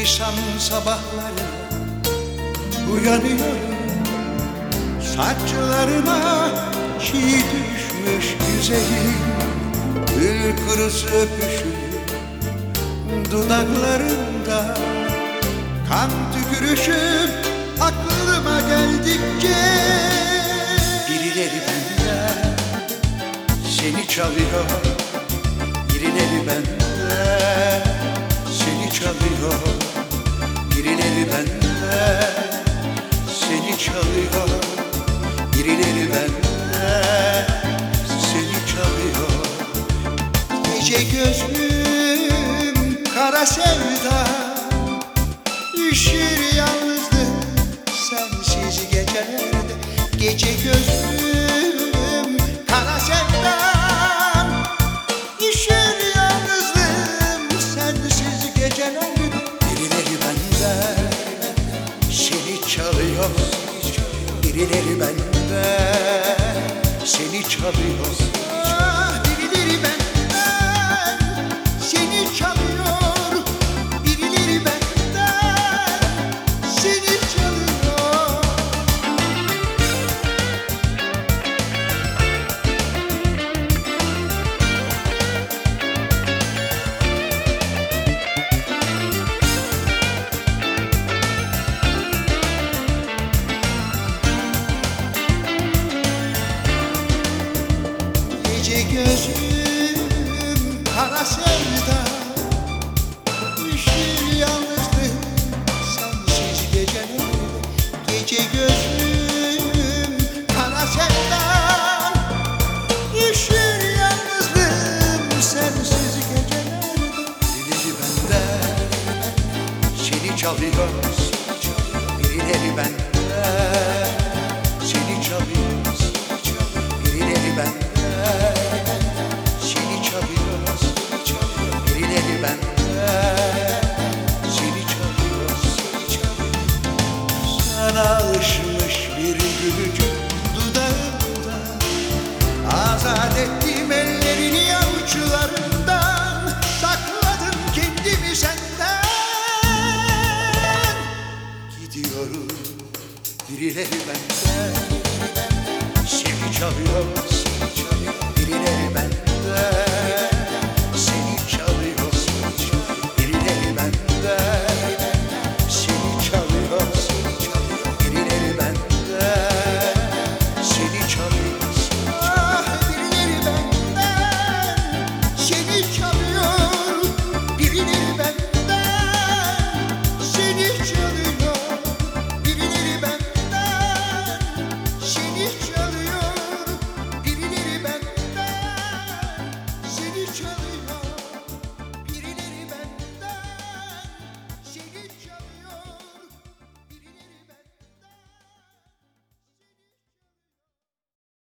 Nisan sabahları uyanıyorum, saçlarıma çiğ düşmüş güzelim. Gül kurusu öpüşür dudaklarında, kan tükürüşür aklıma geldikçe. Birileri benden seni çalıyor, birileri benden seni çalıyor, birileri benden seni çalıyor, birileri benden seni çalıyor. Gece gözlüm kara sevda, üşür yalnızlık sensiz gecelerde. Gece gözlüm kara sevdam, üşür yalnızlığım sensiz gecelerde. Birileri benden seni çalıyor, birileri benden seni çalıyor. Birileri benden seni çalıyor, birileri benden seni çalıyor. Gece gözlüm kara sevda, üşür yalnızlık sensiz gecelerde. Gece gözlüm kara sevda, üşür yalnızlığım sensiz gecelerde. Birileri benden seni çalıyor,